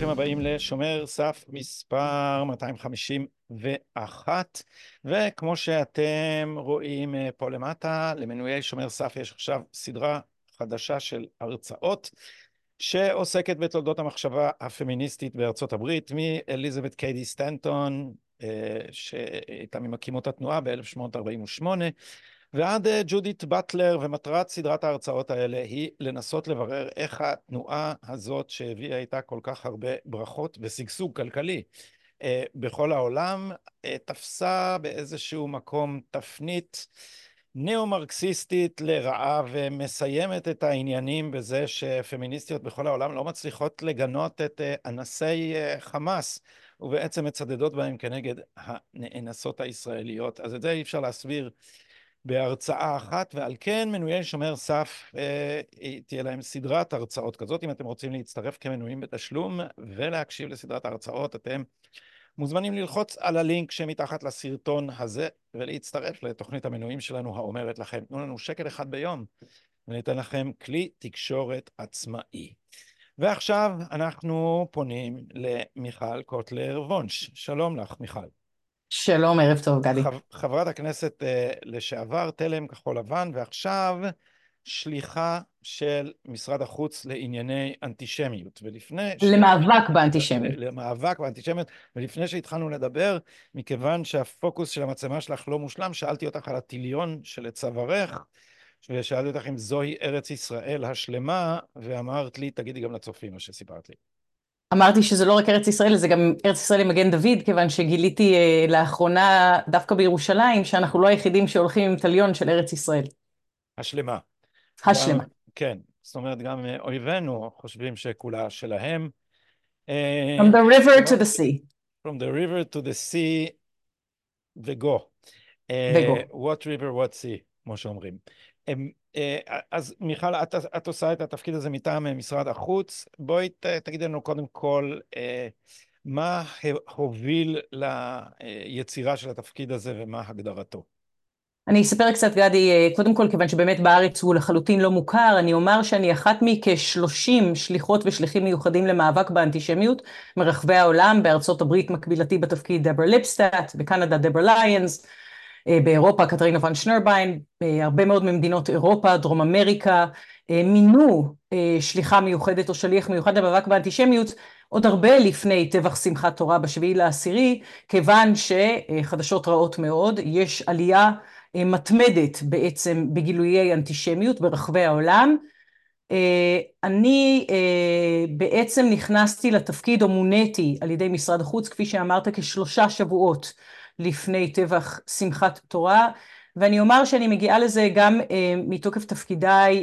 הבאים לשומר סף מספר 251, וכמו שאתם רואים פה למטה, למנויי שומר סף יש עכשיו סדרה חדשה של הרצאות שעוסקת בתולדות המחשבה הפמיניסטית בארצות הברית, מאליזבת קיידי סטנטון, שהייתה ממקימות התנועה ב-1848, ועד ג'ודית באטלר, ומטרת סדרת ההרצאות האלה היא לנסות לברר איך התנועה הזאת שהביאה איתה כל כך הרבה ברכות ושגשוג כלכלי בכל העולם, תפסה באיזשהו מקום תפנית נאו-מרקסיסטית לרעה, ומסיימת את העניינים בזה שפמיניסטיות בכל העולם לא מצליחות לגנות את אנסי חמאס, ובעצם מצדדות בהם כנגד הנאנסות הישראליות. אז את זה אי אפשר להסביר בהרצאה אחת, ועל כן מנויי שומר סף תהיה להם סדרת הרצאות כזאת. אם אתם רוצים להצטרף כמנויים בתשלום ולהקשיב לסדרת ההרצאות, אתם מוזמנים ללחוץ על הלינק שמתחת לסרטון הזה ולהצטרף לתוכנית המנויים שלנו האומרת לכם: תנו לנו שקל אחד ביום וניתן לכם כלי תקשורת עצמאי. ועכשיו אנחנו פונים למיכל קוטלר וונש. שלום לך מיכל. שלום, ערב טוב, גדי. חברת הכנסת לשעבר תלם כחול לבן, ועכשיו שליחה של משרד החוץ לענייני אנטישמיות. למאבק באנטישמיות. למאבק באנטישמיות. ולפני שהתחלנו לדבר, מכיוון שהפוקוס של המצלמה שלך לא מושלם, שאלתי אותך על הטיליון של צווארך, ושאלתי אותך אם זוהי ארץ ישראל השלמה, ואמרת לי, תגידי גם לצופים מה שסיפרת לי. אמרתי שזה לא רק ארץ ישראל, זה גם ארץ ישראל עם מגן דוד, כיוון שגיליתי לאחרונה, דווקא בירושלים, שאנחנו לא היחידים שהולכים עם טליון של ארץ ישראל. השלמה. השלמה. כן, זאת אומרת, גם אויבינו חושבים שכולה שלהם. From the river to the sea. From the river to the sea וגו. וגו. What river, what sea, כמו שאומרים. אז מיכל, את עושה את התפקיד הזה מטעם משרד החוץ. בואי תגידי לנו קודם כל, מה הוביל ליצירה של התפקיד הזה ומה הגדרתו? אני אספר קצת, גדי, קודם כל, כיוון שבאמת בארץ הוא לחלוטין לא מוכר, אני אומר שאני אחת מכ-30 שליחות ושליחים מיוחדים למאבק באנטישמיות מרחבי העולם. בארצות הברית מקבילתי בתפקיד דברה ליפסטאט, בקנדה דברה ליונס, באירופה קטרינה ון שנרביין, הרבה מאוד ממדינות אירופה, דרום אמריקה, מינו שליחה מיוחדת או שליח מיוחד למאבק באנטישמיות עוד הרבה לפני טבח שמחת תורה ב7/10, כיוון שחדשות רעות מאוד, יש עלייה מתמדת בעצם בגילויי אנטישמיות ברחבי העולם. אני בעצם נכנסתי לתפקיד או מוניתי על ידי משרד החוץ, כפי שאמרת, כ3 שבועות לפני טבח שמחת תורה, ואני אומר שאני מגיעה לזה גם מתוקף תפקידיי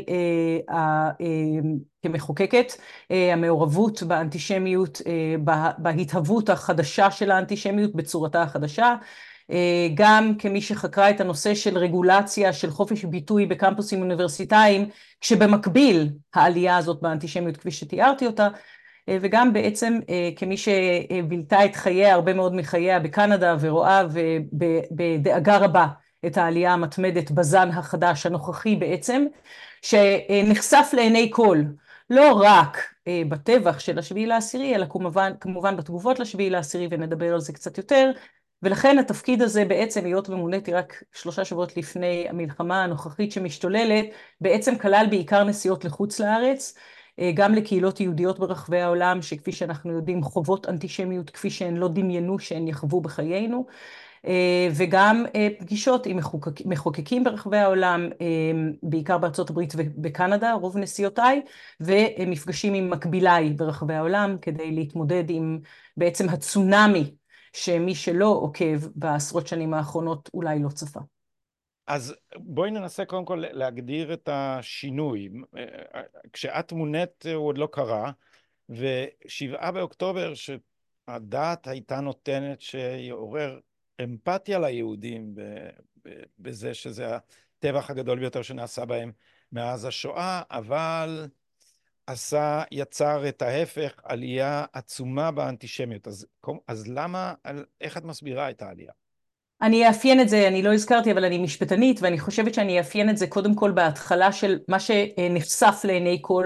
כמחוקקת, המעורבות באנטישמיות, בהתהוות החדשה של האנטישמיות בצורתה החדשה, גם כמי שחקרה את הנושא של רגולציה של חופש ביטוי בקמפוסים אוניברסיטאיים, כשבמקביל העלייה הזאת באנטישמיות כפי שתיארתי אותה, וגם בעצם כמי שבילתה את חייה, הרבה מאוד מחייה בקנדה, ורואה בדאגה רבה את העלייה המתמדת בזן החדש הנוכחי בעצם, שנחשף לעיני כל, לא רק בטבח של 7/10, אלא כמובן בתגובות ל7/10, ונדבר על זה קצת יותר. ולכן התפקיד הזה בעצם, היות ומוניתי רק 3 שבועות לפני המלחמה הנוכחית שמשתוללת, בעצם כלל בעיקר נסיעות לחוץ לארץ, גם לקהילות יהודיות ברחבי העולם, שכפי שאנחנו יודעים חוות אנטישמיות כפי שהן לא דמיינו שהן יחוו בחיינו, וגם פגישות עם מחוקקים ברחבי העולם, בעיקר בארצות הברית ובקנדה, רוב נסיעותיי, ומפגשים עם מקביליי ברחבי העולם, כדי להתמודד עם בעצם הצונאמי, שמי שלא עוקב בעשרות שנים האחרונות אולי לא צפה. אז בואי ננסה קודם כל להגדיר את השינוי. כשאת מונית הוא עוד לא קרה, ו7 באוקטובר שהדעת הייתה נותנת שיעורר אמפתיה ליהודים בזה שזה הטבח הגדול ביותר שנעשה בהם מאז השואה, אבל יצר את ההפך, עלייה עצומה באנטישמיות. אז למה, איך את מסבירה את העלייה? אני אאפיין את זה, אני לא הזכרתי, אבל אני משפטנית, ואני חושבת שאני אאפיין את זה קודם כל בהתחלה של מה שנחשף לעיני כל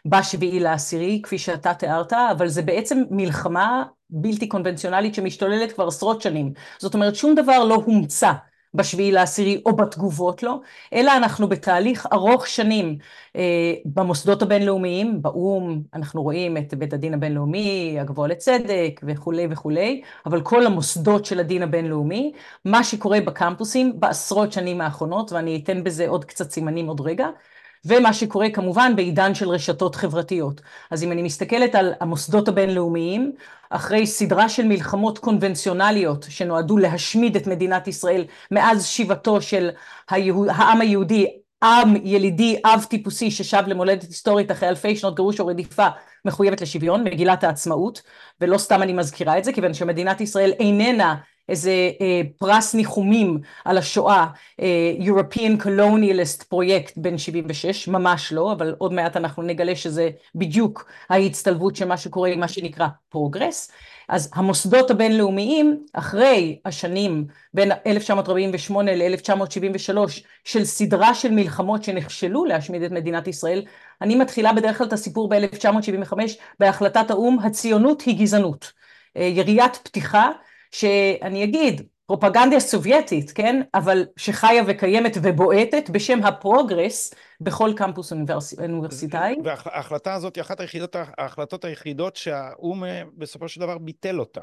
ב7/10, כפי שאתה תיארת, אבל זה בעצם מלחמה בלתי קונבנציונלית שמשתוללת כבר עשרות שנים. זאת אומרת, שום דבר לא הומצא ב7/10 או בתגובות לו, אלא אנחנו בתהליך ארוך שנים במוסדות הבינלאומיים, באו"ם, אנחנו רואים את בית הדין הבינלאומי, הגבוה לצדק וכולי וכולי, אבל כל המוסדות של הדין הבינלאומי, מה שקורה בקמפוסים בעשרות שנים האחרונות, ואני אתן בזה עוד קצת סימנים עוד רגע, ומה שקורה כמובן בעידן של רשתות חברתיות. אז אם אני מסתכלת על המוסדות הבינלאומיים, אחרי סדרה של מלחמות קונבנציונליות שנועדו להשמיד את מדינת ישראל מאז שיבתו של העם היהודי, עם ילידי, אב טיפוסי ששב למולדת היסטורית אחרי אלפי שנות גירוש או רדיפה, מחויבת לשוויון, מגילת העצמאות, ולא סתם אני מזכירה את זה, כיוון שמדינת ישראל איננה איזה פרס ניחומים על השואה, European Colonialist פרויקט בן 76, ממש לא, אבל עוד מעט אנחנו נגלה שזה בדיוק ההצטלבות של מה שקורה עם מה שנקרא פרוגרס. אז המוסדות הבינלאומיים, אחרי השנים בין 1948 ל-1973, של סדרה של מלחמות שנכשלו להשמיד את מדינת ישראל, אני מתחילה בדרך כלל את הסיפור ב-1975 בהחלטת האו"ם, הציונות היא גזענות. יריית פתיחה, שאני אגיד, פרופגנדה סובייטית, כן? אבל שחיה וקיימת ובועטת בשם הפרוגרס בכל קמפוס אוניברסיטאי. וההחלטה הזאת היא אחת ההחלטות היחידות שהאו"ם בסופו של דבר ביטל אותה.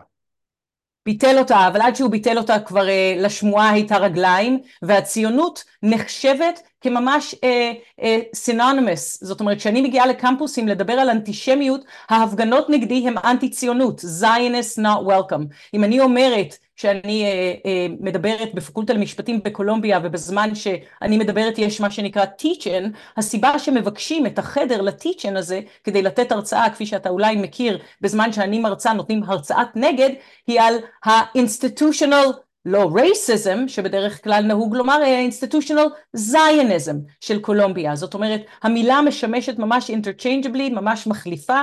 ביטל אותה, אבל עד שהוא ביטל אותה כבר לשמועה הייתה רגליים, והציונות נחשבת כממש סינונימוס. זאת אומרת, כשאני מגיעה לקמפוסים לדבר על אנטישמיות, ההפגנות נגדי הם אנטי ציונות, Zionist not welcome. אם אני אומרת שאני מדברת בפקולטה למשפטים בקולומביה, ובזמן שאני מדברת יש מה שנקרא teach-in, הסיבה שמבקשים את החדר ל-teach-in הזה, כדי לתת הרצאה, כפי שאתה אולי מכיר, בזמן שאני מרצה נותנים הרצאת נגד, היא על ה-institutional, לא racism, שבדרך כלל נהוג לומר, institutional Zionism של קולומביה. זאת אומרת, המילה משמשת ממש interchangeably, ממש מחליפה,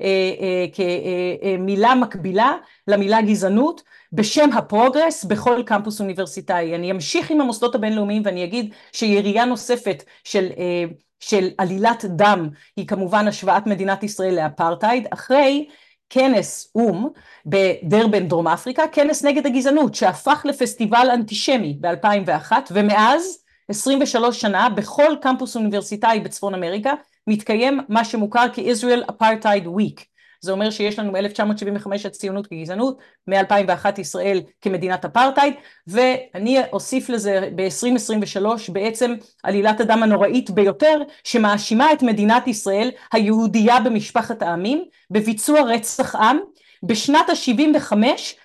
כמילה מקבילה למילה גזענות, בשם הפרוגרס בכל קמפוס אוניברסיטאי. אני אמשיך עם המוסדות הבינלאומיים ואני אגיד שירייה נוספת של עלילת דם היא כמובן השוואת מדינת ישראל לאפרטהייד, אחרי כנס אום בדרבן דרום אפריקה, כנס נגד הגזענות שהפך לפסטיבל אנטישמי ב-2001, ומאז 23 שנה בכל קמפוס אוניברסיטאי בצפון אמריקה מתקיים מה שמוכר כ-Israel Apartheid Week. זה אומר שיש לנו מ-1975 הציונות כגזענות, מ-2001 ישראל כמדינת אפרטהייד, ואני אוסיף לזה ב-2023 בעצם עלילת הדם הנוראית ביותר, שמאשימה את מדינת ישראל, היהודייה במשפחת העמים, בביצוע רצח עם, בשנת ה-75,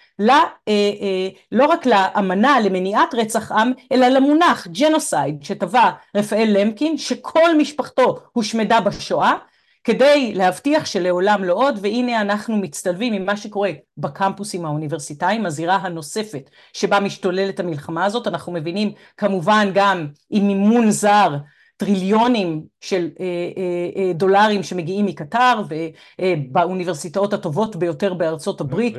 לא רק לאמנה למניעת רצח עם, אלא למונח ג'נוסייד שטבע רפאל למקין, שכל משפחתו הושמדה בשואה, כדי להבטיח שלעולם לא עוד, והנה אנחנו מצטלבים עם מה שקורה בקמפוסים האוניברסיטאיים, הזירה הנוספת שבה משתוללת המלחמה הזאת. אנחנו מבינים כמובן גם עם מימון זר, טריליונים של דולרים שמגיעים מקטר, ובאוניברסיטאות הטובות ביותר בארצות הברית.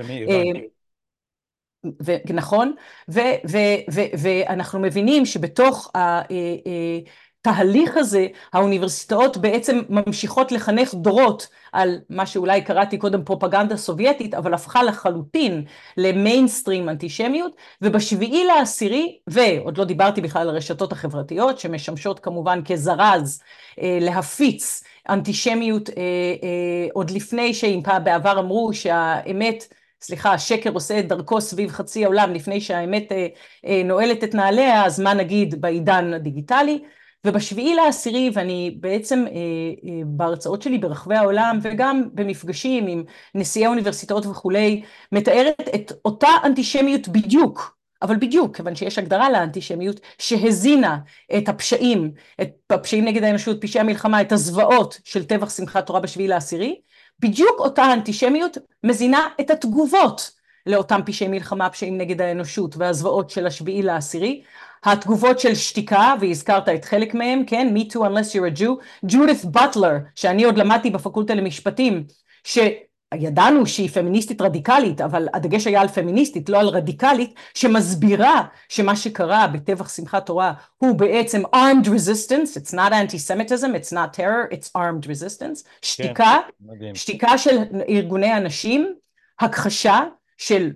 נכון, ואנחנו מבינים שבתוך התהליך הזה, האוניברסיטאות בעצם ממשיכות לחנך דורות על מה שאולי קראתי קודם פרופגנדה סובייטית, אבל הפכה לחלוטין למיינסטרים אנטישמיות, וב7/10, ועוד לא דיברתי בכלל על הרשתות החברתיות, שמשמשות כמובן כזרז להפיץ אנטישמיות, עוד לפני שאם בעבר אמרו שהאמת, סליחה, השקר עושה את דרכו סביב חצי העולם, לפני שהאמת נועלת את נעליה, אז מה נגיד בעידן הדיגיטלי? וב7/10, ואני בעצם בהרצאות שלי ברחבי העולם, וגם במפגשים עם נשיאי האוניברסיטאות וכולי, מתארת את אותה אנטישמיות בדיוק, אבל בדיוק, כיוון שיש הגדרה לאנטישמיות, שהזינה את הפשעים, את הפשעים נגד האנושות, פשעי המלחמה, את הזוועות של טבח שמחת תורה ב7/10, בדיוק אותה אנטישמיות מזינה את התגובות לאותם פשעי מלחמה, פשעים נגד האנושות והזוועות של 7/10, התגובות של שתיקה, והזכרת את חלק מהם, כן, me too unless you're a Jew, ג'ודית בטלר, שאני עוד למדתי בפקולטה למשפטים, ידענו שהיא פמיניסטית רדיקלית, אבל הדגש היה על פמיניסטית, לא על רדיקלית, שמסבירה שמה שקרה בטבח שמחת תורה הוא בעצם armed resistance, it's not anti-Semitism, it's not terror, it's armed resistance, שתיקה, מדהים. שתיקה של ארגוני הנשים, הכחשה של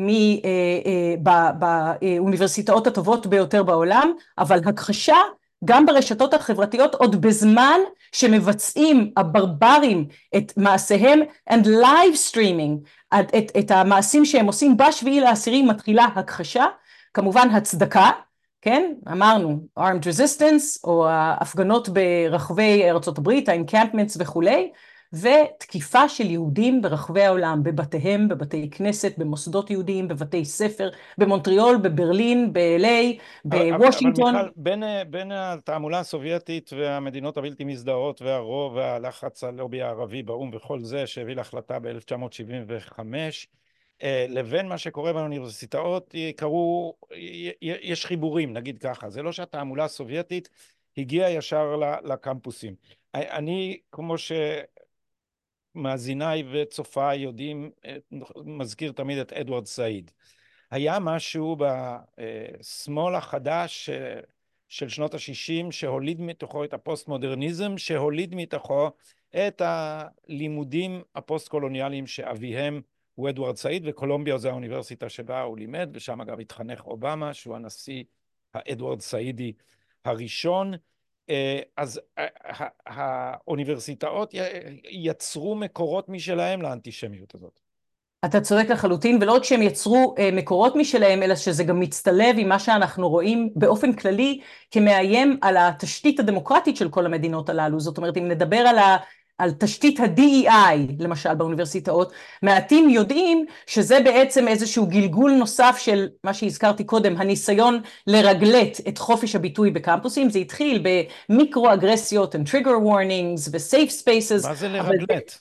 באוניברסיטאות הטובות ביותר בעולם, אבל הכחשה גם ברשתות החברתיות עוד בזמן שמבצעים הברברים את מעשיהם and live streaming את המעשים שהם עושים בשביעי לעשירי מתחילה הכחשה, כמובן הצדקה, כן, אמרנו armed resistance או ההפגנות ברחבי ארצות הברית, ה-encampments וכולי, ותקיפה של יהודים ברחבי העולם, בבתיהם, בבתי כנסת, במוסדות יהודיים, בבתי ספר, במונטריאול, בברלין, ב-LA, בוושינגטון. אבל מיכל, בין התעמולה הסובייטית והמדינות הבלתי מזדהות והרוב והלחץ הלובי הערבי באום וכל זה שהביא להחלטה ב-1975, לבין מה שקורה באוניברסיטאות, יש חיבורים, נגיד ככה. זה לא שהתעמולה הסובייטית הגיעה ישר לקמפוסים. אני, כמו מאזיניי וצופיי יודעים, מזכיר תמיד את אדוארד סעיד. היה משהו בשמאל החדש של שנות ה-60 שהוליד מתוכו את הפוסט-מודרניזם, שהוליד מתוכו את הלימודים הפוסט-קולוניאליים שאביהם הוא אדוארד סעיד, וקולומביה זו האוניברסיטה שבה הוא לימד, ושם אגב התחנך אובמה, שהוא הנשיא האדוארד סעידי הראשון. אז האוניברסיטאות יצרו מקורות משלהם לאנטישמיות הזאת. אתה צודק לחלוטין, ולא רק שהם יצרו מקורות משלהם, אלא שזה גם מצטלב עם מה שאנחנו רואים באופן כללי כמאיים על התשתית הדמוקרטית של כל המדינות הללו. זאת אומרת, אם נדבר על תשתית ה-DEI, למשל באוניברסיטאות, מעטים יודעים שזה בעצם איזשהו גלגול נוסף של מה שהזכרתי קודם, הניסיון לרגלט את חופש הביטוי בקמפוסים. זה התחיל במיקרו-אגרסיות and trigger warnings ו-safe spaces. מה זה לרגלט?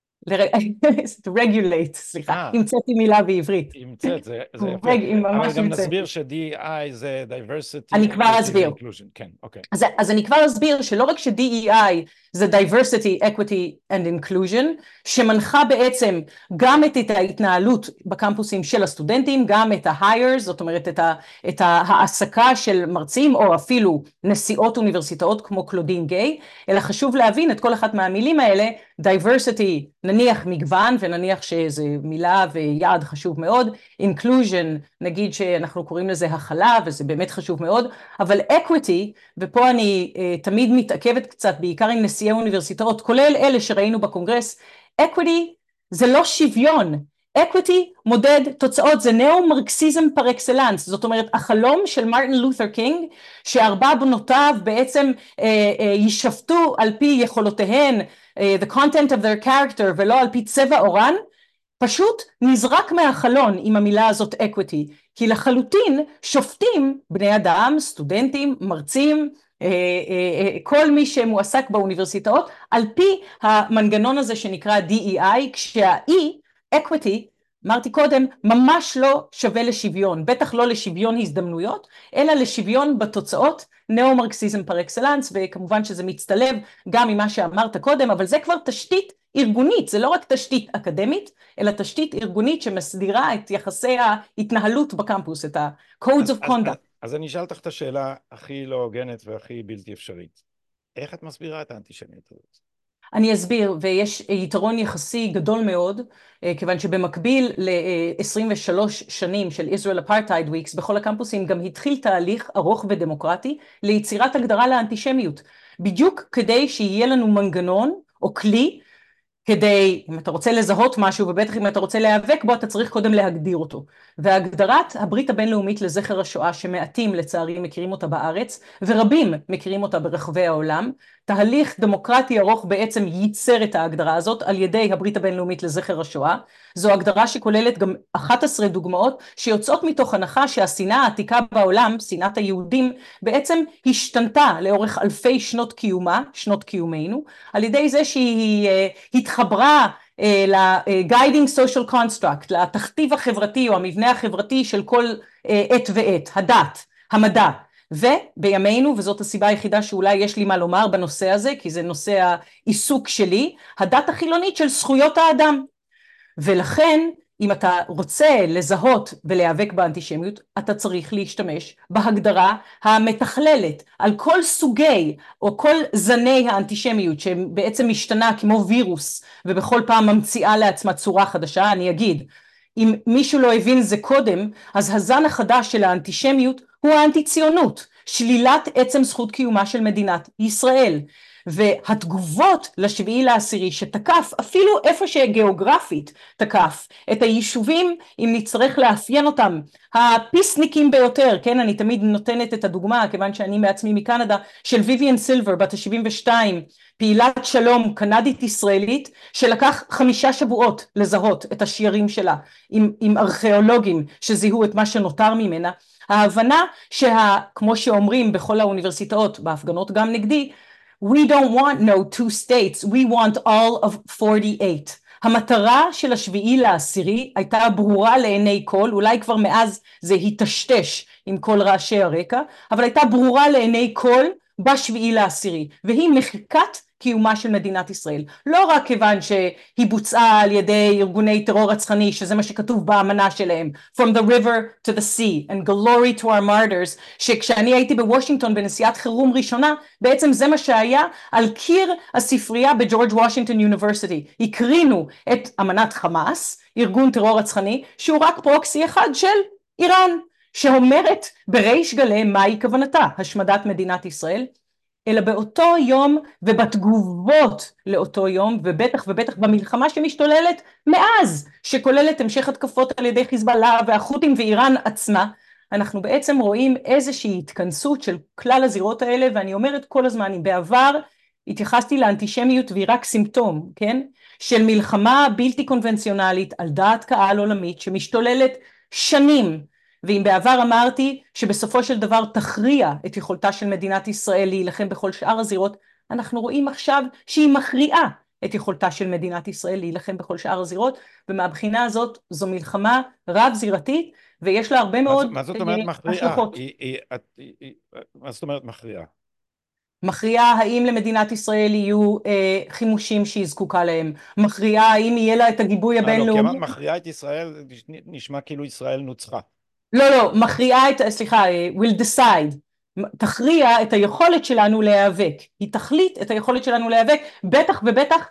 to regulate, סליחה, המצאתי מילה בעברית. המצאת, זה יפה. אבל גם נסביר ש-DEI זה diversity, אני כבר אסביר. כן, אוקיי. אז אני כבר אסביר שלא רק ש-DEI זה diversity, equity and inclusion, שמנחה בעצם גם את ההתנהלות בקמפוסים של הסטודנטים, גם את ה-hires, זאת אומרת את העסקה של מרצים, או אפילו נשיאות אוניברסיטאות כמו קלודין גיי, אלא חשוב להבין את כל אחת מהמילים האלה, diversity, נניח מגוון, ונניח שזה מילה ויעד חשוב מאוד, inclusion, נגיד שאנחנו קוראים לזה הכלה, וזה באמת חשוב מאוד, אבל equity, ופה אני תמיד מתעכבת קצת, בעיקר עם נשיאי אוניברסיטאות, כולל אלה שראינו בקונגרס, equity זה לא שוויון, equity מודד תוצאות, זה נאו-מרקסיזם פר אקסלנס, זאת אומרת, החלום של מרטין לותר קינג, שארבע בנותיו בעצם יישפטו על פי יכולותיהן, the content of their character, ולא על פי צבע עורן, פשוט נזרק מהחלון עם המילה הזאת equity, כי לחלוטין שופטים בני אדם, סטודנטים, מרצים, כל מי שמועסק באוניברסיטאות, על פי המנגנון הזה שנקרא DEI, כשה-E, equity, אמרתי קודם, ממש לא שווה לשוויון, בטח לא לשוויון הזדמנויות, אלא לשוויון בתוצאות, נאו-מרקסיזם פר אקסלנס, וכמובן שזה מצטלב גם ממה שאמרת קודם, אבל זה כבר תשתית ארגונית, זה לא רק תשתית אקדמית, אלא תשתית ארגונית שמסדירה את יחסי ההתנהלות בקמפוס, את ה-codes of conduct. אז אני אשאל אותך את השאלה הכי לא הוגנת והכי בלתי אפשרית. איך את מסבירה את האנטישמיות הזאת? אני אסביר, ויש יתרון יחסי גדול מאוד, כיוון שבמקביל ל-23 שנים של Israel Apartheid Weeks, בכל הקמפוסים גם התחיל תהליך ארוך ודמוקרטי ליצירת הגדרה לאנטישמיות, בדיוק כדי שיהיה לנו מנגנון או כלי, כדי, אם אתה רוצה לזהות משהו, ובטח אם אתה רוצה להיאבק בו, אתה צריך קודם להגדיר אותו. והגדרת הברית הבינלאומית לזכר השואה, שמעטים לצערי מכירים אותה בארץ, ורבים מכירים אותה ברחבי העולם, תהליך דמוקרטי ארוך בעצם ייצר את ההגדרה הזאת על ידי הברית הבינלאומית לזכר השואה. זו הגדרה שכוללת גם 11 דוגמאות שיוצאות מתוך הנחה שהשנאה העתיקה בעולם, שנאת היהודים, בעצם השתנתה לאורך אלפי שנות קיומה, שנות קיומנו, על ידי זה שהיא התחברה ל-guiding social construct, לתכתיב החברתי או המבנה החברתי של כל עת ועת, הדת, המדע. ובימינו, וזאת הסיבה היחידה שאולי יש לי מה לומר בנושא הזה, כי זה נושא העיסוק שלי, הדת החילונית של זכויות האדם. ולכן, אם אתה רוצה לזהות ולהיאבק באנטישמיות, אתה צריך להשתמש בהגדרה המתכללת על כל סוגי או כל זני האנטישמיות שבעצם משתנה כמו וירוס ובכל פעם ממציאה לעצמה צורה חדשה. אני אגיד, אם מישהו לא הבין זה קודם, אז הזן החדש של האנטישמיות הוא האנטי-ציונות, שלילת עצם זכות קיומה של מדינת ישראל. והתגובות לשביעי לעשירי שתקף אפילו איפה שגיאוגרפית תקף את היישובים, אם נצטרך לאפיין אותם, הפיסניקים ביותר, כן, אני תמיד נותנת את הדוגמה כיוון שאני מעצמי מקנדה, של ויויאן סילבר בת ה-72, פעילת שלום קנדית ישראלית שלקח 5 שבועות לזהות את השיירים שלה עם ארכיאולוגים שזיהו את מה שנותר ממנה. ההבנה כמו שאומרים בכל האוניברסיטאות, בהפגנות גם נגדי, we don't want no 2 states, we want all of 48. המטרה של השביעי לעשירי הייתה ברורה לעיני כל, אולי כבר מאז זה התשתש עם כל רעשי הרקע, אבל הייתה ברורה לעיני כל בשביעי לעשירי, והיא מחיקת קיומה של מדינת ישראל. לא רק כיוון שהיא בוצעה על ידי ארגוני טרור רצחני, שזה מה שכתוב באמנה שלהם, From the river to the sea, and glory to our martyrs, שכשאני הייתי בוושינגטון בנסיעת חירום ראשונה, בעצם זה מה שהיה על קיר הספרייה בג'ורג' וושינגטון יוניברסיטי. הקרינו את אמנת חמאס, ארגון טרור רצחני, שהוא רק פרוקסי אחד של איראן, שאומרת בריש גלי מהי כוונתה, השמדת מדינת ישראל, אלא באותו יום ובתגובות לאותו יום, ובטח ובטח במלחמה שמשתוללת מאז, שכוללת המשך התקפות על ידי חיזבאללה והחות'ים ואיראן עצמה, אנחנו בעצם רואים איזושהי התכנסות של כלל הזירות האלה, ואני אומרת כל הזמן, אם בעבר התייחסתי לאנטישמיות והיא רק סימפטום, כן? של מלחמה בלתי קונבנציונלית על דעת קהל עולמית שמשתוללת שנים, ואם בעבר אמרתי שבסופו של דבר תכריע את יכולתה של מדינת ישראל להילחם בכל שאר הזירות, אנחנו רואים עכשיו שהיא מכריעה את יכולתה של מדינת ישראל להילחם בכל שאר הזירות, ומהבחינה הזאת זו מלחמה רב זירתית, ויש לה הרבה מאוד מה זאת אומרת מכריעה? השלכות. מה זאת אומרת מכריעה? מכריעה האם למדינת ישראל יהיו חימושים שהיא זקוקה להם, מכריעה האם יהיה לה את הגיבוי לא, כי הבינלאומי. אמרת מכריעה את ישראל, נשמע כאילו ישראל נוצחה. לא, מכריעה will decide, תכריע את היכולת שלנו להיאבק, היא תחליט את היכולת שלנו להיאבק, בטח ובטח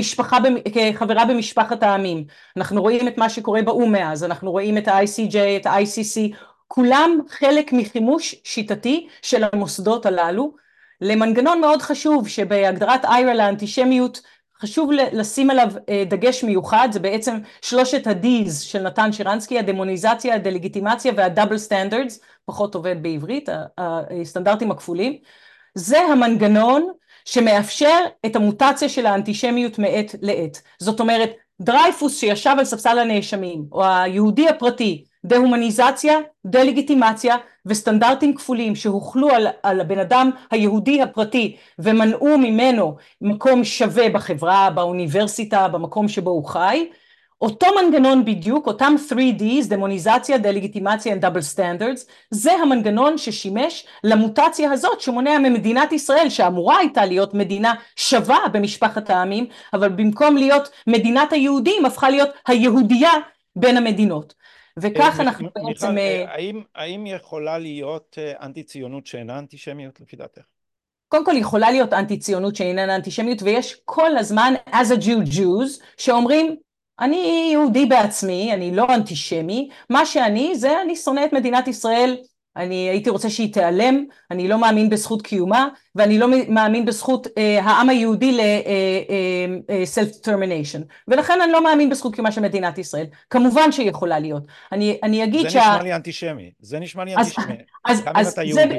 כחברה במשפחת העמים. אנחנו רואים את מה שקורה באו"ם מאז, אנחנו רואים את ה-ICJ, את ה-ICC, כולם חלק מחימוש שיטתי של המוסדות הללו, למנגנון מאוד חשוב שבהגדרת איירה לאנטישמיות, חשוב לשים עליו דגש מיוחד, זה בעצם 3 ה-D's של נתן שרנסקי, הדמוניזציה, הדלגיטימציה והדאבל סטנדרדס, פחות עובד בעברית, הסטנדרטים הכפולים, זה המנגנון שמאפשר את המוטציה של האנטישמיות מעת לעת. זאת אומרת, דרייפוס שישב על ספסל הנאשמים, או היהודי הפרטי, דה-הומניזציה, דה-לגיטימציה וסטנדרטים כפולים שהוחלו על הבן אדם היהודי הפרטי ומנעו ממנו מקום שווה בחברה, באוניברסיטה, במקום שבו הוא חי, אותו מנגנון בדיוק, אותם 3Ds, דמוניזציה, דה-לגיטימציה and double standards, זה המנגנון ששימש למוטציה הזאת שמונע ממדינת ישראל, שאמורה הייתה להיות מדינה שווה במשפחת העמים, אבל במקום להיות מדינת היהודים, הפכה להיות היהודייה בין המדינות. וכך אנחנו בעצם... האם יכולה להיות אנטי ציונות שאינה אנטישמיות לפי דעתך? קודם כל יכולה להיות אנטי ציונות שאינה אנטישמיות, ויש כל הזמן as a Jew Jews שאומרים, אני יהודי בעצמי, אני לא אנטישמי, מה שאני זה אני שונא את מדינת ישראל, אני הייתי רוצה שהיא תיעלם, אני לא מאמין בזכות קיומה, ואני לא מאמין בזכות העם היהודי ל-self-determination, ולכן אני לא מאמין בזכות קיומה של מדינת ישראל. כמובן שהיא יכולה להיות. אני אגיד זה נשמע לי אנטישמי, זה נשמע לי אנטישמי. גם אם אתה יהודי.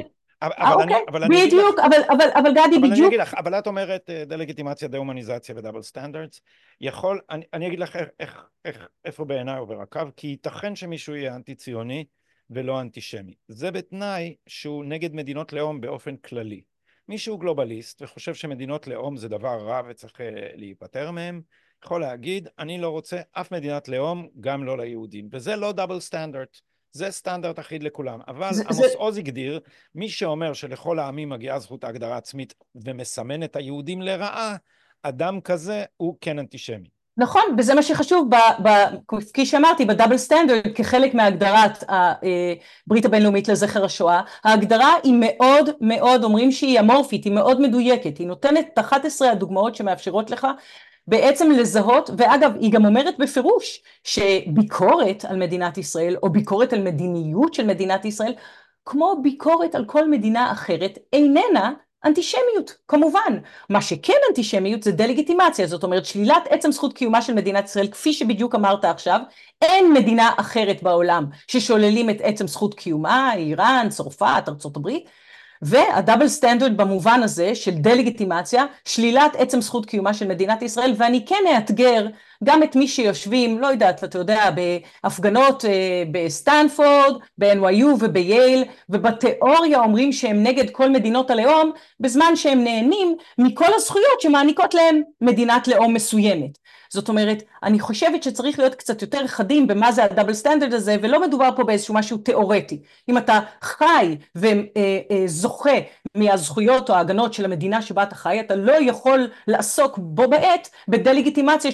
בדיוק, אבל גדי בדיוק. אבל את אומרת דה-לגיטימציה, דה-הומניזציה ודאבל סטנדרדס, אני אגיד לך איפה בעיניי עובר הקו, כי ייתכן שמישהו יהיה אנטי ציוני ולא אנטישמי. זה בתנאי שהוא נגד מדינות לאום באופן כללי. מישהו גלובליסט וחושב שמדינות לאום זה דבר רע וצריך להיפטר מהם, יכול להגיד, אני לא רוצה אף מדינת לאום, גם לא ליהודים, וזה לא דאבל סטנדרד. זה סטנדרט אחיד לכולם, אבל עמוס עוז הגדיר, מי שאומר שלכל העמים מגיעה זכות ההגדרה עצמית ומסמן את היהודים לרעה, אדם כזה הוא כן אנטישמי. נכון, וזה מה שחשוב, כפי שאמרתי, בדאבל סטנדרט, כחלק מהגדרת הברית הבינלאומית לזכר השואה, ההגדרה היא מאוד מאוד, אומרים שהיא אמורפית, היא מאוד מדויקת, היא נותנת את 11 הדוגמאות שמאפשרות לך בעצם לזהות, ואגב, היא גם אומרת בפירוש שביקורת על מדינת ישראל, או ביקורת על מדיניות של מדינת ישראל, כמו ביקורת על כל מדינה אחרת, איננה אנטישמיות, כמובן. מה שכן אנטישמיות זה דה-לגיטימציה, זאת אומרת שלילת עצם זכות קיומה של מדינת ישראל, כפי שבדיוק אמרת עכשיו, אין מדינה אחרת בעולם ששוללים את עצם זכות קיומה, איראן, צרפת, ארצות הברית, והדאבל סטנדרט במובן הזה של דה-לגיטימציה, שלילת עצם זכות קיומה של מדינת ישראל, ואני כן אאתגר גם את מי שיושבים, לא יודעת, אתה יודע, בהפגנות בסטנפורד, ב-NYU ובייל, ובתיאוריה אומרים שהם נגד כל מדינות הלאום, בזמן שהם נהנים מכל הזכויות שמעניקות להם מדינת לאום מסוימת. זאת אומרת, אני חושבת שצריך להיות קצת יותר חדים במה זה הדאבל סטנדרט הזה, ולא מדובר פה באיזשהו משהו תיאורטי. אם אתה חי וזוכה מהזכויות או ההגנות של המדינה שבה אתה חי, אתה לא יכול לעסוק בו בעת בדה-לגיטימציה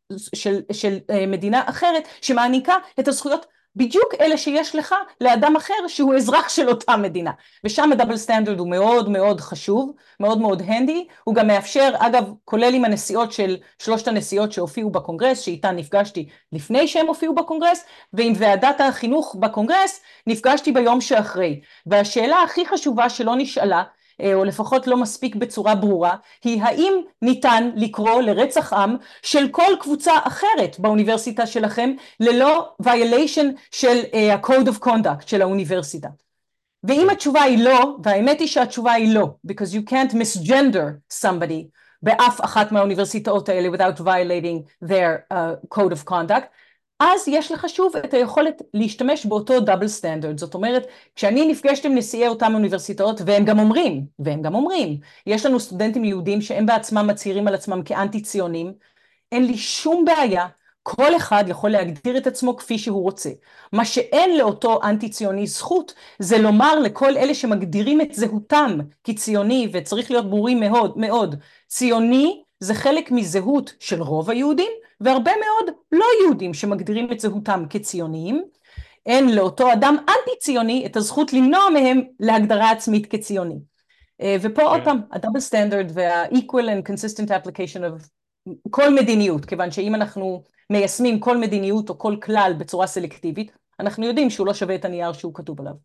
של מדינה אחרת שמעניקה את הזכויות בדיוק אלה שיש לך לאדם אחר שהוא אזרח של אותה מדינה. ושם הדאבל סטנדרט הוא מאוד מאוד חשוב, מאוד מאוד הנדי, הוא גם מאפשר, אגב, כולל עם הנשיאות של שלושת הנשיאות שהופיעו בקונגרס, שאיתן נפגשתי לפני שהם הופיעו בקונגרס, ועם ועדת החינוך בקונגרס נפגשתי ביום שאחרי. והשאלה הכי חשובה שלא נשאלה, או לפחות לא מספיק בצורה ברורה, היא האם ניתן לקרוא לרצח עם של כל קבוצה אחרת באוניברסיטה שלכם, ללא violation של ה-code of conduct של האוניברסיטה. ואם התשובה היא לא, והאמת היא שהתשובה היא לא, because you can't misgender somebody באף אחת מהאוניברסיטאות האלה without violating their code of conduct, אז יש לך שוב את היכולת להשתמש באותו דאבל סטנדרט. זאת אומרת, כשאני נפגשת עם נשיאי אותם אוניברסיטאות, והם גם אומרים, יש לנו סטודנטים יהודים שהם בעצמם מצהירים על עצמם כאנטי ציונים, אין לי שום בעיה, כל אחד יכול להגדיר את עצמו כפי שהוא רוצה. מה שאין לאותו אנטי ציוני זכות, זה לומר לכל אלה שמגדירים את זהותם כציוני, וצריך להיות ברורים מאוד מאוד, ציוני זה חלק מזהות של רוב היהודים, והרבה מאוד לא יהודים שמגדירים את זהותם כציוניים, אין לאותו אדם אנטי ציוני את הזכות למנוע מהם להגדרה עצמית כציוני. ופה עוד פעם, הדאבל סטנדרט וה-equal and consistent application of כל מדיניות, כיוון שאם אנחנו מיישמים כל מדיניות או כל כלל בצורה סלקטיבית, אנחנו יודעים שהוא לא שווה את הנייר שהוא כתוב עליו.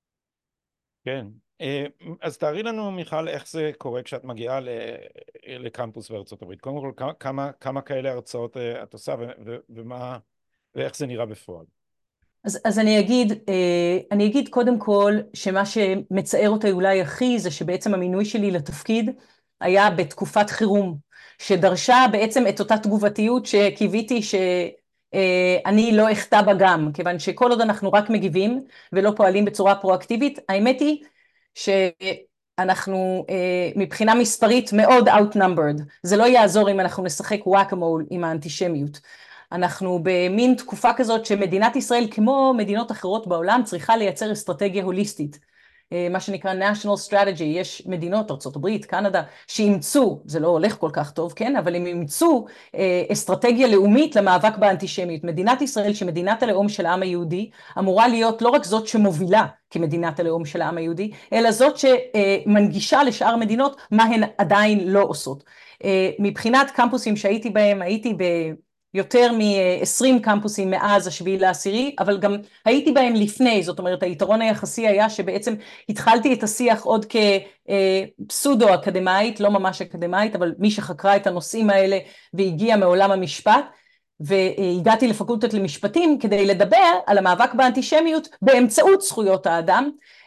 כן. אז תארי לנו, מיכל, איך זה קורה כשאת מגיעה לקמפוס בארצות הברית. קודם כל, כמה כאלה הרצאות את עושה ואיך זה נראה בפועל? אז אני אגיד קודם כל שמה שמצער אותי אולי הכי זה שבעצם המינוי שלי לתפקיד היה בתקופת חירום, שדרשה בעצם את אותה תגובתיות שקיוויתי שאני לא אחטא בה גם, כיוון שכל עוד אנחנו רק מגיבים ולא פועלים בצורה פרואקטיבית, האמת היא שאנחנו מבחינה מספרית מאוד outnumbered, זה לא יעזור אם אנחנו נשחק וואק-אמול עם האנטישמיות. אנחנו במין תקופה כזאת שמדינת ישראל, כמו מדינות אחרות בעולם, צריכה לייצר אסטרטגיה הוליסטית. מה שנקרא national strategy, יש מדינות, ארצות הברית, קנדה, שאימצו, זה לא הולך כל כך טוב, כן? אבל הם אימצו אסטרטגיה לאומית למאבק באנטישמיות. מדינת ישראל, שמדינת הלאום של העם היהודי, אמורה להיות לא רק זאת שמובילה כמדינת הלאום של העם היהודי, אלא זאת שמנגישה לשאר מדינות מה הן עדיין לא עושות. מבחינת קמפוסים שהייתי בהם, הייתי יותר מ-20 קמפוסים מאז השביעי לעשירי, אבל גם הייתי בהם לפני, זאת אומרת, היתרון היחסי היה שבעצם התחלתי את השיח עוד כפסודו אקדמאית, לא ממש אקדמאית, אבל מי שחקרה את הנושאים האלה והגיע מעולם המשפט, והגעתי לפקולטות למשפטים כדי לדבר על המאבק באנטישמיות באמצעות זכויות האדם,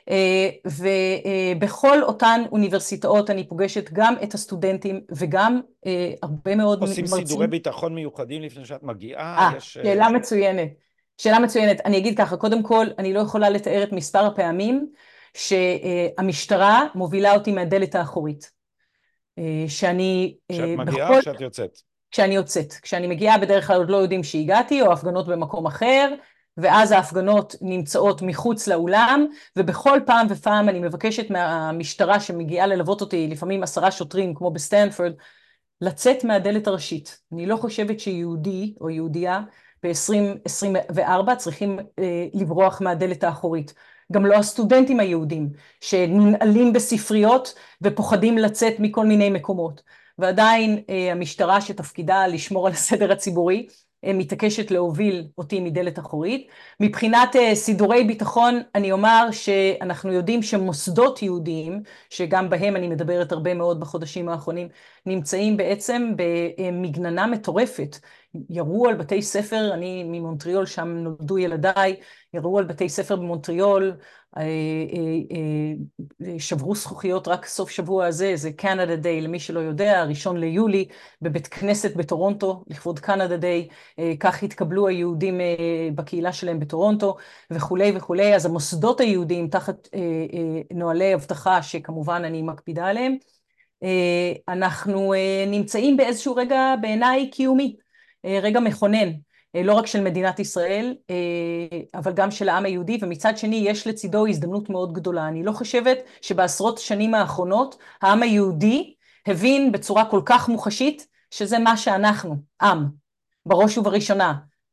ובכל אותן אוניברסיטאות אני פוגשת גם את הסטודנטים וגם הרבה מאוד מרצים. עושים סידורי ביטחון מיוחדים לפני שאת מגיעה? שאלה מצוינת. שאלה מצוינת. אני אגיד ככה, קודם כל, אני לא יכולה לתאר את מספר הפעמים שהמשטרה מובילה אותי מהדלת האחורית. כשאת מגיעה או כשאת יוצאת? כשאני יוצאת. כשאני מגיעה בדרך כלל עוד לא יודעים שהגעתי, או הפגנות במקום אחר, ואז ההפגנות נמצאות מחוץ לאולם, ובכל פעם ופעם אני מבקשת מהמשטרה שמגיעה ללוות אותי, לפעמים 10 שוטרים כמו בסטנפורד, לצאת מהדלת הראשית. אני לא חושבת שיהודי או יהודייה ב-2024 צריכים לברוח מהדלת האחורית. גם לא הסטודנטים היהודים, שננעלים בספריות ופוחדים לצאת מכל מיני מקומות. ועדיין המשטרה שתפקידה לשמור על הסדר הציבורי, מתעקשת להוביל אותי מדלת אחורית. מבחינת סידורי ביטחון, אני אומר שאנחנו יודעים שמוסדות יהודיים, שגם בהם אני מדברת הרבה מאוד בחודשים האחרונים, נמצאים בעצם במגננה מטורפת. ירו על בתי ספר, אני ממונטריאול, שם נולדו ילדיי, ירו על בתי ספר במונטריאול, שברו זכוכיות רק סוף שבוע הזה, זה קנדה דיי, למי שלא יודע, 1 ליולי, בבית כנסת בטורונטו, לכבוד קנדה דיי, כך התקבלו היהודים בקהילה שלהם בטורונטו, וכולי וכולי. אז המוסדות היהודיים תחת נוהלי הבטחה, שכמובן אני מקפידה עליהם, אנחנו נמצאים באיזשהו רגע בעיניי קיומי, רגע מכונן, לא רק של מדינת ישראל, אבל גם של העם היהודי, ומצד שני יש לצידו הזדמנות מאוד גדולה. אני לא חושבת שבעשרות שנים האחרונות העם היהודי הבין בצורה כל כך מוחשית שזה מה שאנחנו, עם, בראש ובראשונה.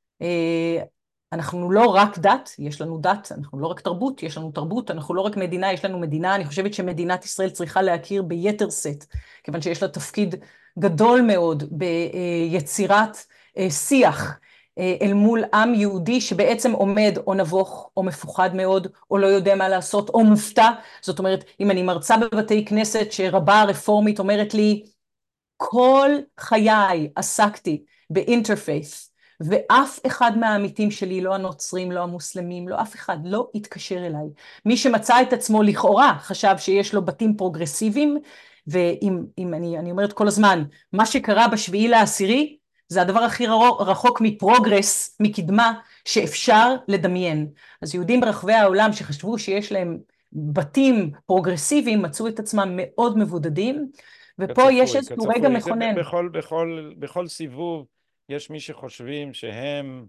אנחנו לא רק דת, יש לנו דת, אנחנו לא רק תרבות, יש לנו תרבות, אנחנו לא רק מדינה, יש לנו מדינה. אני חושבת שמדינת ישראל צריכה להכיר ביתר שאת, כיוון שיש לה תפקיד גדול מאוד ביצירת שיח אל מול עם יהודי שבעצם עומד או נבוך או מפוחד מאוד או לא יודע מה לעשות או מופתע. זאת אומרת, אם אני מרצה בבתי כנסת שרבה הרפורמית אומרת לי, כל חיי עסקתי באינטרפייס, ואף אחד מהעמיתים שלי, לא הנוצרים, לא המוסלמים, לא אף אחד, לא התקשר אליי. מי שמצא את עצמו לכאורה, חשב שיש לו בתים פרוגרסיביים, ואם אני אומרת כל הזמן, מה שקרה ב7/10, זה הדבר הכי רחוק מפרוגרס, מקדמה, שאפשר לדמיין. אז יהודים ברחבי העולם שחשבו שיש להם בתים פרוגרסיביים, מצאו את עצמם מאוד מבודדים, ופה יש איזשהו רגע מכונן. בכל סיבוב יש מי שחושבים שהם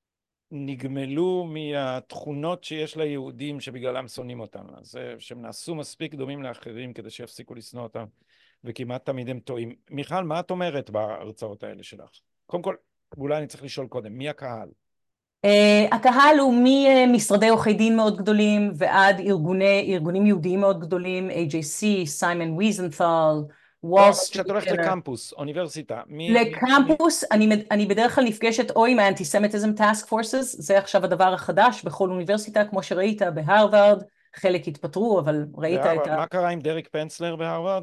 נגמלו מהתכונות שיש ליהודים שבגללם שונאים אותם. אז שהם נעשו מספיק דומים לאחרים כדי שיפסיקו לשנוא אותם, וכמעט תמיד הם טועים. מיכל, מה את אומרת בהרצאות האלה שלך? קודם כל, אולי אני צריך לשאול קודם, מי הקהל? הקהל הוא ממשרדי עורכי דין מאוד גדולים ועד ארגונים יהודיים מאוד גדולים, AJC, סיימון ויזנת'ל, וול סטריט. כשאת הולכת לקמפוס, אוניברסיטה, לקמפוס, אני בדרך כלל נפגשת או עם האנטיסמיטיזם טאסק פורסס, זה עכשיו הדבר החדש בכל אוניברסיטה, כמו שראית בהרווארד, חלק התפטרו, אבל ראית את מה קרה עם דריק פנצלר בהרווארד?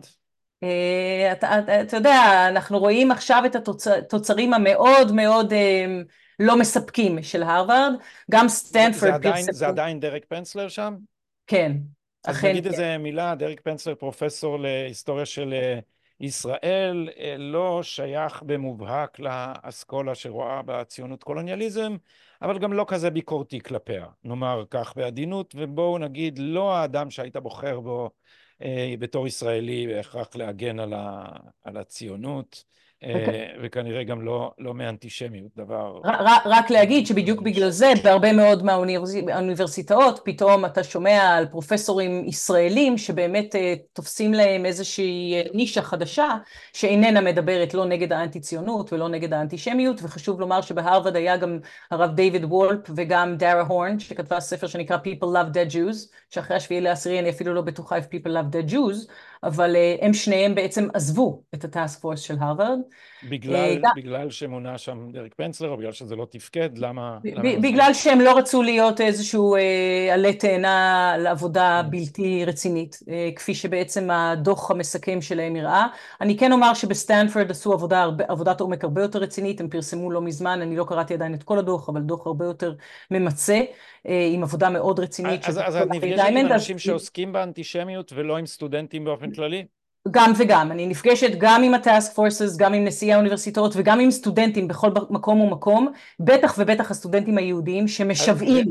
אתה יודע, אנחנו רואים עכשיו את התוצרים המאוד מאוד לא מספקים של הרווארד, גם סטנפורד פרסמו. זה עדיין דריק פנצלר שם? כן, אז אכן נגיד כן. איזה מילה, דריק פנצלר פרופסור להיסטוריה של ישראל, לא שייך במובהק לאסכולה שרואה בציונות קולוניאליזם, אבל גם לא כזה ביקורתי כלפיה, נאמר כך בעדינות, ובואו נגיד לא האדם שהיית בוחר בו בתור ישראלי בהכרח להגן על הציונות, וכנראה גם לא מאנטישמיות, דבר... רק להגיד שבדיוק בגלל זה, בהרבה מאוד מהאוניברסיטאות, פתאום אתה שומע על פרופסורים ישראלים שבאמת תופסים להם איזושהי נישה חדשה, שאיננה מדברת לא נגד האנטי-ציונות ולא נגד האנטישמיות, וחשוב לומר שבהרווארד היה גם הרב דיוויד וולפ וגם דארה הורן, שכתבה ספר שנקרא People Love Dead Jews, שאחרי 7/10 אני אפילו לא בטוחה if People Love Dead Jews, אבל הם שניהם בעצם עזבו את הטאסק פורס של הרווארד. בגלל שמונה שם דריק פנצלר, או בגלל שזה לא תפקד, למה? בגלל שהם לא רצו להיות איזשהו עלה תאנה לעבודה בלתי רצינית, כפי שבעצם הדוח המסכם שלהם הראה. אני כן אומר שבסטנפורד עשו עבודת עומק הרבה יותר רצינית, הם פרסמו לא מזמן, אני לא קראתי עדיין את כל הדוח, אבל דוח הרבה יותר ממצה, עם עבודה מאוד רצינית. אז את נפגשת עם אנשים שעוסקים באנטישמיות ולא עם סטודנטים באופן כללי? גם וגם, אני נפגשת גם עם הטאסק פורסס, גם עם נשיאי האוניברסיטאות וגם עם סטודנטים בכל מקום ומקום, בטח ובטח הסטודנטים היהודיים שמשוועים.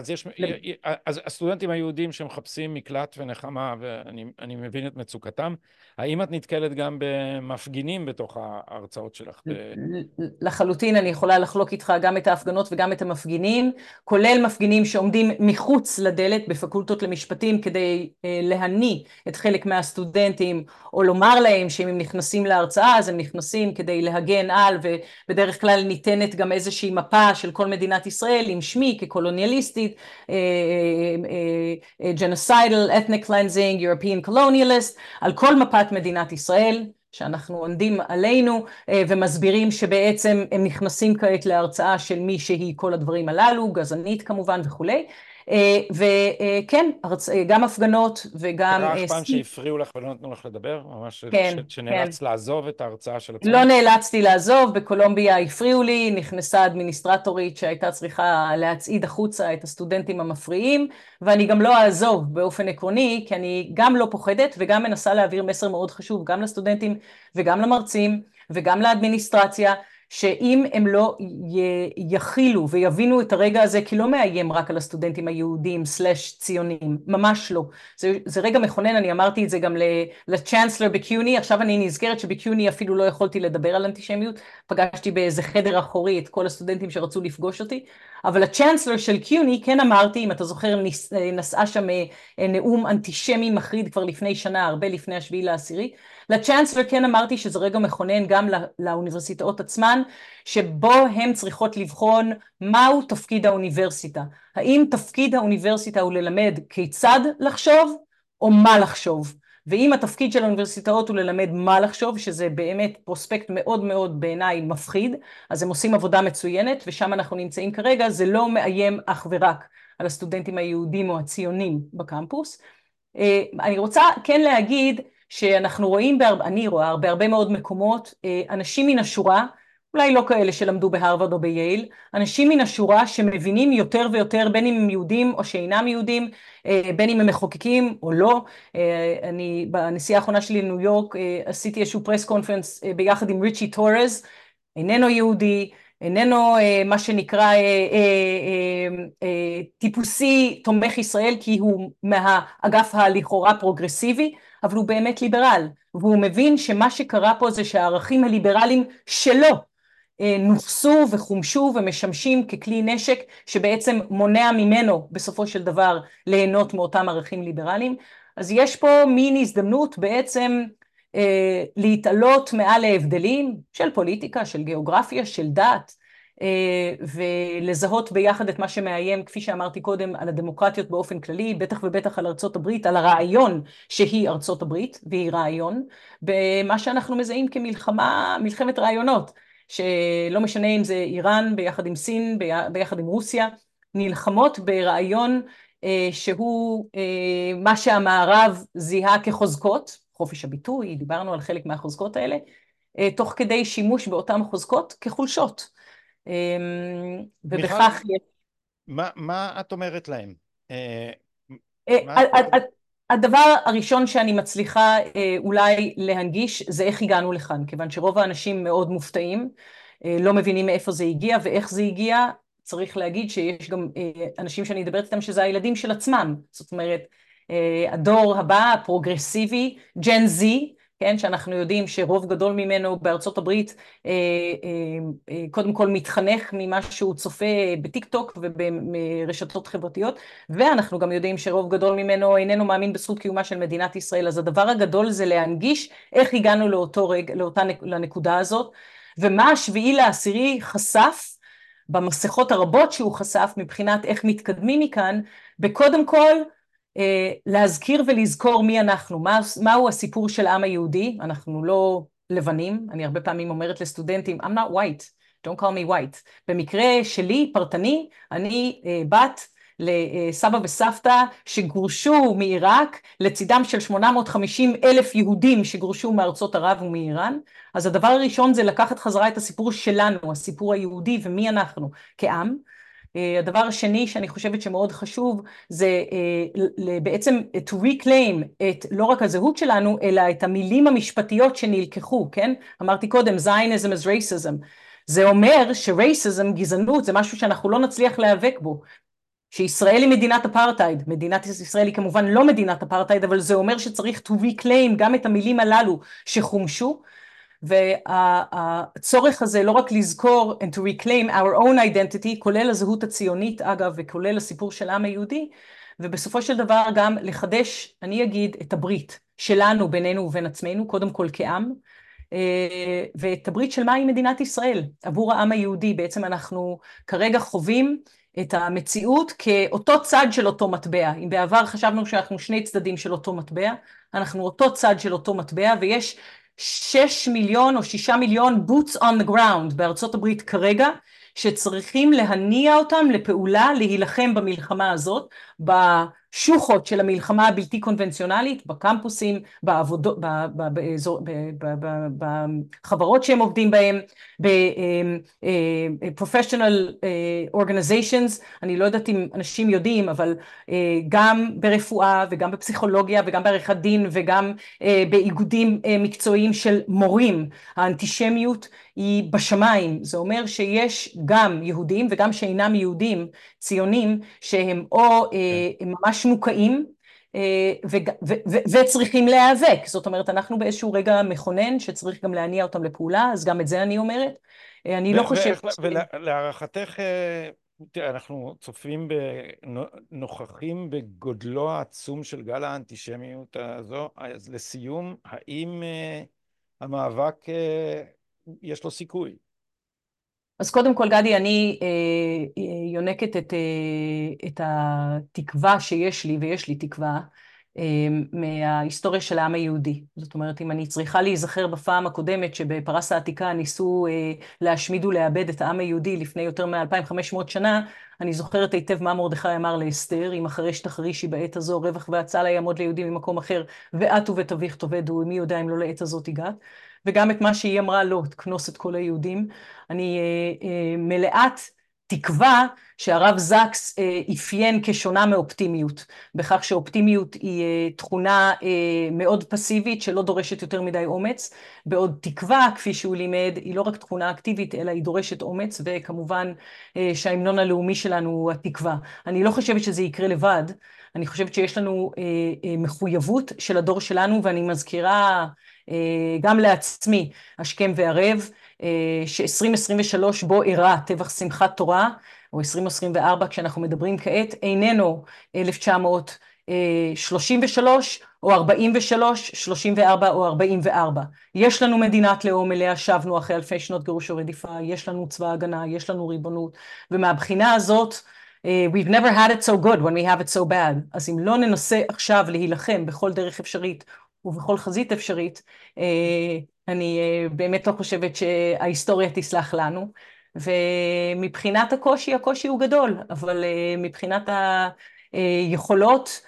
אז הסטודנטים היהודים שמחפשים מקלט ונחמה, ואני מבין את מצוקתם, האם את נתקלת גם במפגינים בתוך ההרצאות שלך? לחלוטין אני יכולה לחלוק איתך גם את ההפגנות וגם את המפגינים, כולל מפגינים שעומדים מחוץ לדלת בפקולטות למשפטים כדי להניא את חלק מהסטודנטים, או לומר להם שאם הם נכנסים להרצאה, אז הם נכנסים כדי להגן על, ובדרך כלל ניתנת גם איזושהי מפה של כל מדינת ישראל, עם שמי כקולוניאליסטית, genocidal, ethnic cleansing, European colonialist, על כל מפת מדינת ישראל, שאנחנו עונדים עלינו ומסבירים שבעצם הם נכנסים כעת להרצאה של מי שהיא כל הדברים הללו, גזענית כמובן וכולי. וכן, גם הפגנות וגם... קרה אף פעם שהפריעו לך ולא נתנו לך לדבר? ממש כן, שנאלצת לעזוב את ההרצאה של עצמך? לא נאלצתי לעזוב, בקולומביה הפריעו לי, נכנסה אדמיניסטרטורית שהייתה צריכה להצעיד החוצה את הסטודנטים המפריעים, ואני גם לא אעזוב באופן עקרוני, כי אני גם לא פוחדת וגם מנסה להעביר מסר מאוד חשוב, גם לסטודנטים וגם למרצים וגם לאדמיניסטרציה, שאם הם לא יכילו ויבינו את הרגע הזה, כי לא מאיים רק על הסטודנטים היהודים סלש ציונים, ממש לא. זה רגע מכונן, אני אמרתי את זה גם לצ'אנסלר בקיוני, עכשיו אני נזכרת שבקיוני אפילו לא יכולתי לדבר על אנטישמיות, פגשתי באיזה חדר אחורי את כל הסטודנטים שרצו לפגוש אותי, אבל הצ'אנסלר של קיוני, כן אמרתי, אם אתה זוכר, נשאה שם נאום אנטישמי מחריד כבר לפני שנה, הרבה לפני השביעי לעשירי, לצ'אנסלר כן אמרתי שזה רגע מכונן גם לאוניברסיטאות עצמן, שבו הן צריכות לבחון מהו תפקיד האוניברסיטה. האם תפקיד האוניברסיטה הוא ללמד כיצד לחשוב, או מה לחשוב. ואם התפקיד של האוניברסיטאות הוא ללמד מה לחשוב, שזה באמת פרוספקט מאוד מאוד בעיניי מפחיד, אז הם עושים עבודה מצוינת, ושם אנחנו נמצאים כרגע, זה לא מאיים אך ורק על הסטודנטים היהודים או הציונים בקמפוס. אני רוצה כן להגיד שאנחנו רואים, אני רואה בהרבה מאוד מקומות, אנשים מן השורה, אולי לא כאלה שלמדו בהרווארד או בייל, אנשים מן השורה שמבינים יותר ויותר, בין אם הם יהודים או שאינם יהודים, בין אם הם מחוקקים או לא. אני בנסיעה האחרונה שלי לניו יורק עשיתי איזשהו פרס קונפרנס ביחד עם ריצ'י טורז, איננו יהודי, איננו מה שנקרא טיפוסי תומך ישראל, כי הוא מהאגף הלכאורה פרוגרסיבי, אבל הוא באמת ליברל, והוא מבין שמה שקרה פה זה שהערכים הליברליים שלו נוחסו וחומשו ומשמשים ככלי נשק שבעצם מונע ממנו בסופו של דבר ליהנות מאותם ערכים ליברליים. אז יש פה מין הזדמנות בעצם להתעלות מעל ההבדלים של פוליטיקה, של גיאוגרפיה, של דת, ולזהות ביחד את מה שמאיים, כפי שאמרתי קודם, על הדמוקרטיות באופן כללי, בטח ובטח על ארצות הברית, על הרעיון שהיא ארצות הברית, והיא רעיון, במה שאנחנו מזהים מלחמת רעיונות, שלא משנה אם זה איראן ביחד עם סין, ביחד עם רוסיה, נלחמות ברעיון שהוא מה שהמערב זיהה כחוזקות, חופש הביטוי, דיברנו על חלק מהחוזקות האלה, תוך כדי שימוש באותן חוזקות כחולשות. ובכך יש... מה את אומרת להם? הדבר הראשון שאני מצליחה אולי להנגיש זה איך הגענו לכאן, כיוון שרוב האנשים מאוד מופתעים, לא מבינים מאיפה זה הגיע ואיך זה הגיע. צריך להגיד שיש גם אנשים שאני מדברת איתם שזה הילדים של עצמם, זאת אומרת, הדור הבא, הפרוגרסיבי, ג'ן זי, כן, שאנחנו יודעים שרוב גדול ממנו בארצות הברית קודם כל מתחנך ממה שהוא צופה בטיק טוק וברשתות חברתיות, ואנחנו גם יודעים שרוב גדול ממנו איננו מאמין בזכות קיומה של מדינת ישראל. אז הדבר הגדול זה להנגיש איך הגענו לנקודה הזאת, ומה השביעי לעשירי חשף במסכות הרבות שהוא חשף מבחינת איך מתקדמים מכאן, בקודם כל להזכיר ולזכור מי אנחנו, מהו הסיפור של העם היהודי. אנחנו לא לבנים, אני הרבה פעמים אומרת לסטודנטים, I'm not white, don't call me white. במקרה שלי, פרטני, אני בת לסבא וסבתא שגורשו מעיראק, לצידם של 850,000 יהודים שגורשו מארצות ערב ומאיראן. אז הדבר הראשון זה לקחת חזרה את הסיפור שלנו, הסיפור היהודי ומי אנחנו כעם. הדבר השני שאני חושבת שמאוד חשוב זה בעצם to reclaim את לא רק הזהות שלנו, אלא את המילים המשפטיות שנלקחו, כן? אמרתי קודם, Zionism is racism. זה אומר ש-racism, גזענות, זה משהו שאנחנו לא נצליח להיאבק בו. שישראל היא מדינת אפרטייד, מדינת ישראל היא כמובן לא מדינת אפרטייד, אבל זה אומר שצריך to reclaim גם את המילים הללו שחומשו, והצורך הזה לא רק לזכור and to reclaim our own identity, כולל הזהות הציונית אגב, וכולל הסיפור של העם היהודי, ובסופו של דבר גם לחדש, אני אגיד, את הברית שלנו בינינו ובין עצמנו, קודם כל כעם, ואת הברית של מהי מדינת ישראל עבור העם היהודי. בעצם אנחנו כרגע חווים את המציאות כאותו צד של אותו מטבע. אם בעבר חשבנו שאנחנו שני צדדים של אותו מטבע, אנחנו אותו צד של אותו מטבע, ויש 6 מיליון או 6 מיליון boots on the ground בארצות הברית כרגע, שצריכים להניע אותם לפעולה, להילחם במלחמה הזאת, בשוחות של המלחמה הבלתי קונבנציונלית, בקמפוסים, בעבודות, בחברות שהם עובדים בהם, ב-professional organizations, אני לא יודעת אם אנשים יודעים, אבל גם ברפואה וגם בפסיכולוגיה וגם בעריכת דין וגם באיגודים מקצועיים של מורים, האנטישמיות היא בשמיים. זה אומר שיש גם יהודים וגם שאינם יהודים ציונים שהם או ממש מוקעים וצריכים להיאבק. זאת אומרת, אנחנו באיזשהו רגע מכונן שצריך גם להניע אותם לפעולה, אז גם את זה אני אומרת. אני לא חושבת... ולהערכתך, תראה, אנחנו צופים, נוכחים בגודלו העצום של גל האנטישמיות הזו, אז לסיום, האם המאבק יש לו סיכוי? אז קודם כל, גדי, אני יונקת את התקווה שיש לי, ויש לי תקווה, מההיסטוריה של העם היהודי. זאת אומרת, אם אני צריכה להיזכר בפעם הקודמת שבפרס העתיקה ניסו להשמיד ולאבד את העם היהודי לפני יותר מ-2500 שנה, אני זוכרת היטב מה מרדכי אמר לאסתר: אם אחריש תחרישי בעת הזו, רווח והצלה יעמוד ליהודים ממקום אחר, ואת ובית אביך תאבדו, מי יודע אם לא לעת הזאת הגעת. וגם את מה שהיא אמרה לו, תכנוס את כל היהודים. אני מלאת תקווה שהרב זקס אפיין כשונה מאופטימיות, בכך שאופטימיות היא תכונה מאוד פסיבית שלא דורשת יותר מדי אומץ, בעוד תקווה, כפי שהוא לימד, היא לא רק תכונה אקטיבית, אלא היא דורשת אומץ, וכמובן שההמנון הלאומי שלנו הוא התקווה. אני לא חושבת שזה יקרה לבד, אני חושבת שיש לנו מחויבות של הדור שלנו, ואני מזכירה גם לעצמי, השכם והערב, ש-2023 בו אירע טבח שמחת תורה, או 2024 כשאנחנו מדברים כעת, איננו 1933 או 43, 34 או 44. יש לנו מדינת לאום אליה שבנו אחרי אלפי שנות גירוש ורדיפה, יש לנו צבא הגנה, יש לנו ריבונות, ומהבחינה הזאת, we've never had it so good when we have it so bad. אז אם לא ננסה עכשיו להילחם בכל דרך אפשרית ובכל חזית אפשרית, אני באמת לא חושבת שההיסטוריה תסלח לנו, ומבחינת הקושי, הקושי הוא גדול, אבל מבחינת היכולות,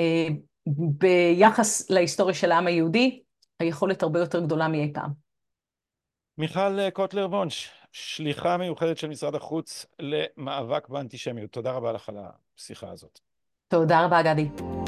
ביחס להיסטוריה של העם היהודי, היכולת הרבה יותר גדולה מאי פעם. מיכל קוטלר וונש, שליחה מיוחדת של משרד החוץ למאבק באנטישמיות. תודה רבה לך על השיחה הזאת. תודה רבה, גדי.